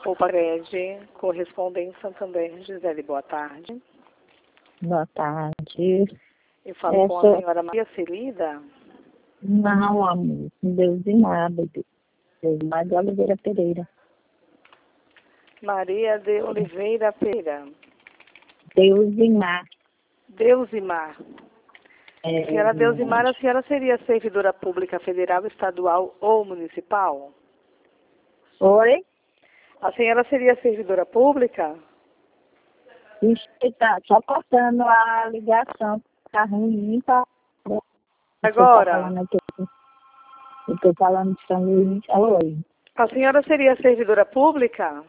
O Pagred, correspondente Santander, Gisele, boa tarde. Boa tarde. Eu falo com a senhora Maria Celida? Não, amor. Deus de nada. Deus de Oliveira Pereira. Maria de Oliveira Pereira. Deusimar. Deusimar. Senhora Deusimar, a senhora seria servidora pública federal, estadual ou municipal? Oi? A senhora seria servidora pública? Está só cortando a ligação. Tá ruim, tá? Agora? Eu estou falando de São Luís. Oi. A senhora seria servidora pública?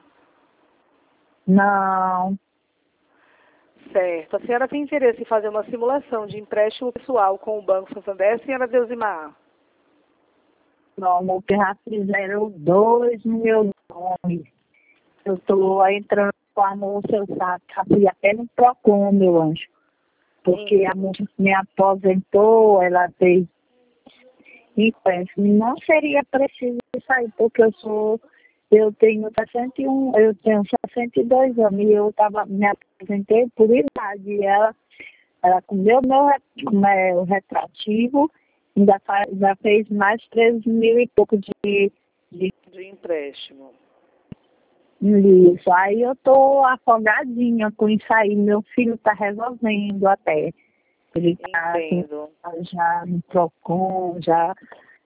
Não. Certo. A senhora tem interesse em fazer uma simulação de empréstimo pessoal com o Banco Santander, senhora Deusimar? Não, amor, que já fizeram 2 no meu nome. Eu estou entrando com a moça, eu fui até no Procon, meu anjo. Porque a moça me aposentou, ela fez empréstimo. Não seria preciso isso aí, porque eu tenho 62 anos e eu me aposentei por idade. E ela comeu o retrativo, ainda fez mais 13 mil e pouco de empréstimo. Isso. Aí eu tô afogadinha com isso aí. Meu filho tá resolvendo até. Ele tá já no Procon, já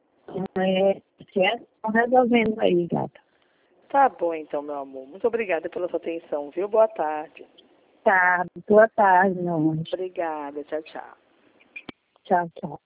estão resolvendo aí, gata. Tá bom então, meu amor. Muito obrigada pela sua atenção, viu? Boa tarde. Tá, boa tarde, meu anjo. Obrigada. Tchau, tchau. Tchau, tchau.